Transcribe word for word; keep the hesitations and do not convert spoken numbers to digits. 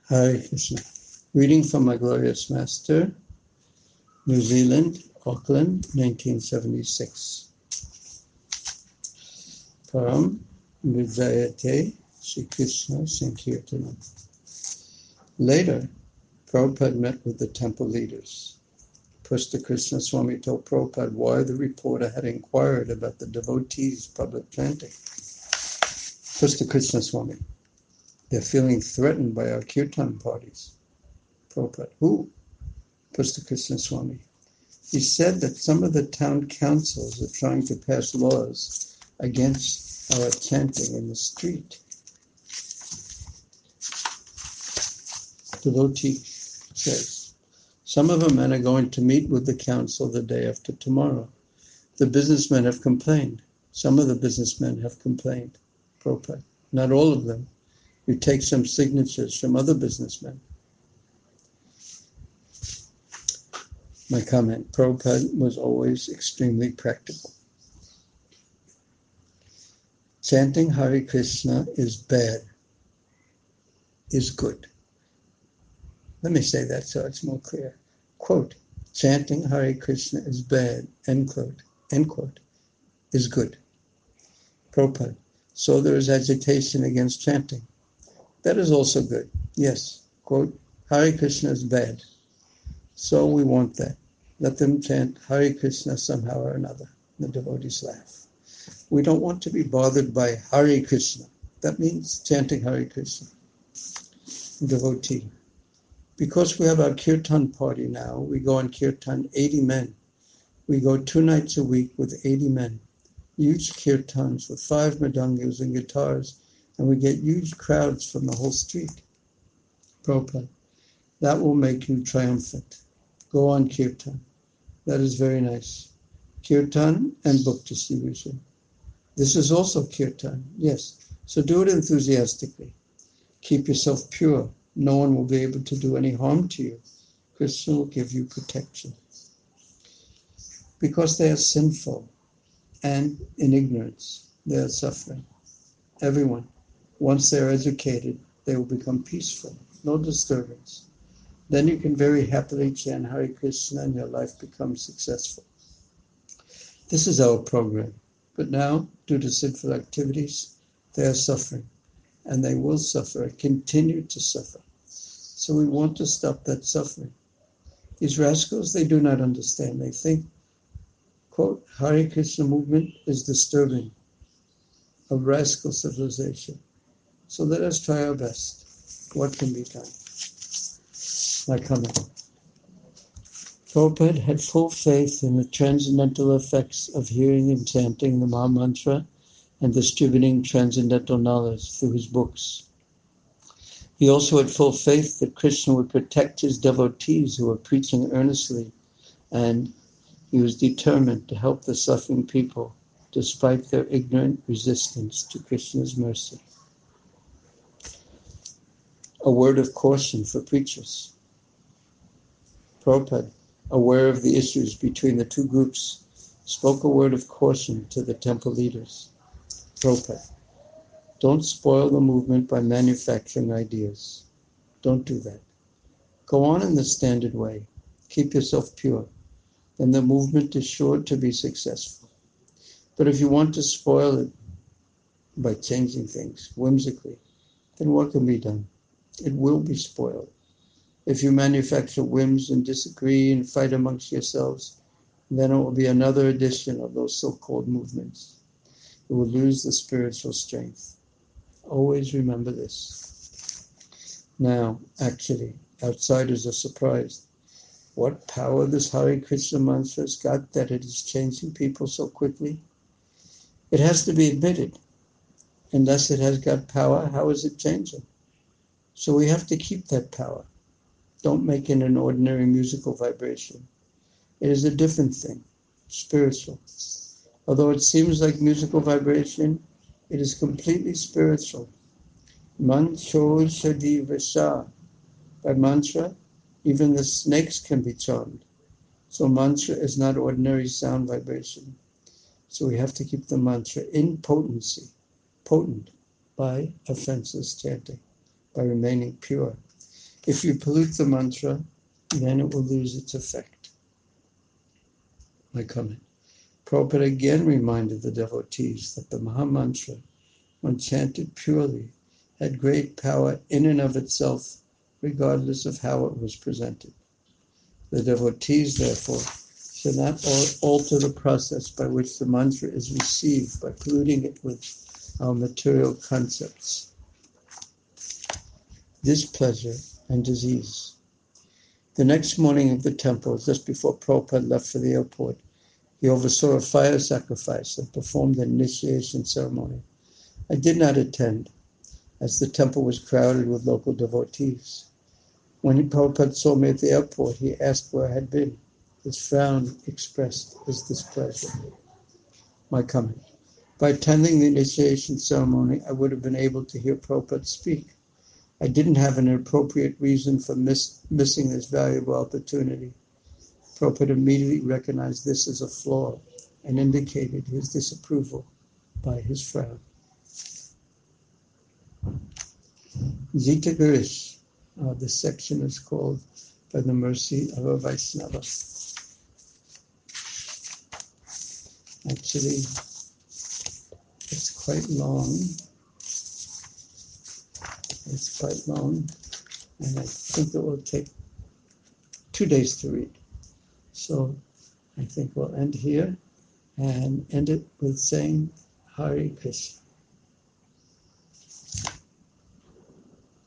Hare Krishna. Reading from my glorious master, New Zealand, Auckland, nineteen seventy-six. Param Vijayate Sri Krishna Sankirtanam. Later, Prabhupada met with the temple leaders. Pushta Krishna Swami told Prabhupada why the reporter had inquired about the devotees' public chanting. Pushta Krishna Swami, they're feeling threatened by our kirtan parties. Prabhupada, who? Pushta Krishna Swami. He said that some of the town councils are trying to pass laws against our chanting in the street. Devotee says, some of the men are going to meet with the council the day after tomorrow. The businessmen have complained. Some of the businessmen have complained. Prabhupada, not all of them. You take some signatures from other businessmen. My comment, Prabhupada was always extremely practical. Chanting Hare Krishna is bad, is good. Let me say that so it's more clear. Quote, chanting Hare Krishna is bad, end quote, end quote, is good. Prabhupada, so there is agitation against chanting. That is also good. Yes, quote, Hare Krishna is bad. So we want that. Let them chant Hare Krishna somehow or another. The devotees laugh. We don't want to be bothered by Hare Krishna. That means chanting Hare Krishna. Devotee. Because we have our kirtan party now, we go on kirtan eighty men. We go two nights a week with eighty men. Huge kirtans with five mridangas and guitars, and we get huge crowds from the whole street. Prabhupada, that will make you triumphant. Go on kirtan. That is very nice. Kirtan and book distribution. This is also kirtan, yes. So do it enthusiastically. Keep yourself pure. No one will be able to do any harm to you. Krishna will give you protection. Because they are sinful and in ignorance, they are suffering. Everyone, once they are educated, they will become peaceful, no disturbance. Then you can very happily chant Hare Krishna and your life becomes successful. This is our program. But now, due to sinful activities, they are suffering. And they will suffer, continue to suffer. So we want to stop that suffering. These rascals, they do not understand. They think, quote, Hare Krishna movement is disturbing a rascal civilization. So let us try our best. What can be done? My comment. Prabhupada had full faith in the transcendental effects of hearing and chanting the Maha Mantra and distributing transcendental knowledge through his books. He also had full faith that Krishna would protect his devotees who were preaching earnestly, and he was determined to help the suffering people despite their ignorant resistance to Krishna's mercy. A word of caution for preachers. Prabhupada, aware of the issues between the two groups, spoke a word of caution to the temple leaders. Prabhupada, don't spoil the movement by manufacturing ideas. Don't do that. Go on in the standard way. Keep yourself pure. Then the movement is sure to be successful. But if you want to spoil it by changing things whimsically, then what can be done? It will be spoiled. If you manufacture whims and disagree and fight amongst yourselves, then it will be another edition of those so-called movements. It will lose the spiritual strength. Always remember this. Now, actually, outsiders are surprised. What power this Hare Krishna mantra has got that it is changing people so quickly? It has to be admitted. Unless it has got power, how is it changing? So we have to keep that power. Don't make it an ordinary musical vibration. It is a different thing, spiritual. Although it seems like musical vibration, it is completely spiritual. Mancho Shadi Vasa. By mantra, even the snakes can be charmed. So mantra is not ordinary sound vibration. So we have to keep the mantra in potency, potent by offenseless chanting, by remaining pure. If you pollute the mantra, then it will lose its effect. My comment. Prabhupada again reminded the devotees that the Maha Mantra, when chanted purely, had great power in and of itself, regardless of how it was presented. The devotees, therefore, should not alter the process by which the mantra is received by polluting it with our material concepts, displeasure, and disease. The next morning at the temple, just before Prabhupada left for the airport, he oversaw a fire sacrifice and performed an initiation ceremony. I did not attend, as the temple was crowded with local devotees. When Prabhupada saw me at the airport, he asked where I had been. His frown expressed his displeasure. My comment. By attending the initiation ceremony, I would have been able to hear Prabhupada speak. I didn't have an appropriate reason for miss, missing this valuable opportunity. Prabhupada immediately recognized this as a flaw and indicated his disapproval by his frown. Zita Girish. Uh, this section is called By the Mercy of a Vaisnava. Actually, it's quite long. It's quite long, and I think it will take two days to read. So I think we'll end here and end it with saying Hare Krishna.